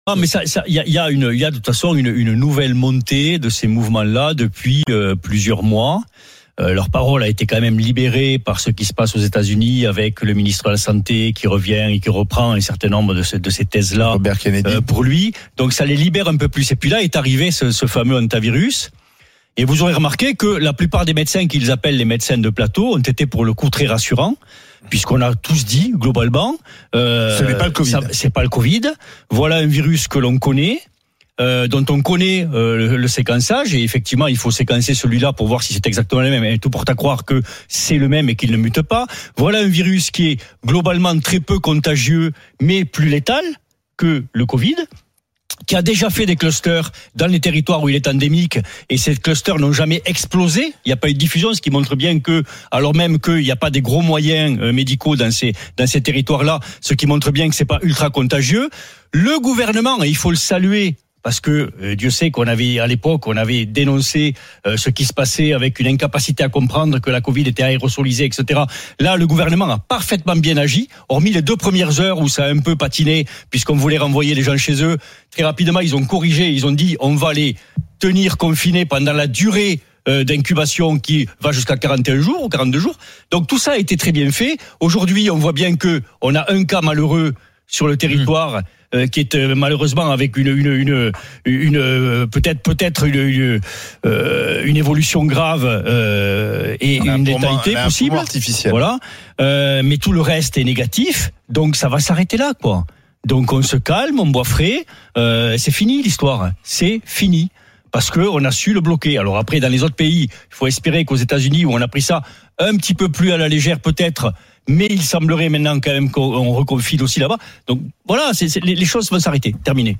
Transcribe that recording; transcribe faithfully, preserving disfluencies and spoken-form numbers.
Ah, mais ça, ça, il y a, il y a une, il y a de toute façon une, une nouvelle montée de ces mouvements-là depuis euh, plusieurs mois. Euh, leur parole a été quand même libérée par ce qui se passe aux États-Unis avec le ministre de la Santé qui revient et qui reprend un certain nombre de, ce, de ces thèses-là euh, pour lui. Donc ça les libère un peu plus. Et puis là est arrivé ce, ce fameux hantavirus. Et vous aurez remarqué que la plupart des médecins qu'ils appellent les médecins de plateau ont été pour le coup très rassurants, puisqu'on a tous dit globalement, euh, ce n'est pas le Covid. Ça, c'est pas le Covid. Voilà un virus que l'on connaît. Euh, dont on connaît euh, le, le séquençage, et effectivement il faut séquencer celui-là pour voir si c'est exactement le même, et tout porte à croire que c'est le même et qu'il ne mute pas. Voilà un virus qui est globalement très peu contagieux mais plus létal que le Covid, qui a déjà fait des clusters dans les territoires où il est endémique, et ces clusters n'ont jamais explosé. Il n'y a pas eu de diffusion, ce qui montre bien que, alors même qu'il n'y a pas des gros moyens euh, médicaux dans ces dans ces territoires-là, ce qui montre bien que c'est pas ultra contagieux. Le gouvernement, et il faut le saluer, parce que euh, Dieu sait qu'on avait, à l'époque, on avait dénoncé euh, ce qui se passait avec une incapacité à comprendre que la Covid était aérosolisée, et cetera. Là, le gouvernement a parfaitement bien agi, hormis les deux premières heures où ça a un peu patiné, puisqu'on voulait renvoyer les gens chez eux. Très rapidement, ils ont corrigé, ils ont dit on va les tenir confinés pendant la durée euh, d'incubation qui va jusqu'à quarante et un jours ou quarante-deux jours. Donc tout ça a été très bien fait. Aujourd'hui, on voit bien que on a un cas malheureux sur le territoire. Mmh. Euh, qui est euh, malheureusement avec une une une, une euh, peut-être peut-être une une, euh, une évolution grave euh, et on une létalité possible. Voilà. Euh, mais tout le reste est négatif, donc ça va s'arrêter là, quoi. Donc on se calme, on boit frais. Euh, c'est fini l'histoire. C'est fini. Parce que on a su le bloquer. Alors après, dans les autres pays, il faut espérer qu'aux États-Unis, où on a pris ça un petit peu plus à la légère peut-être, mais il semblerait maintenant quand même qu'on reconfine aussi là-bas. Donc voilà, c'est, c'est, les choses vont s'arrêter. Terminé.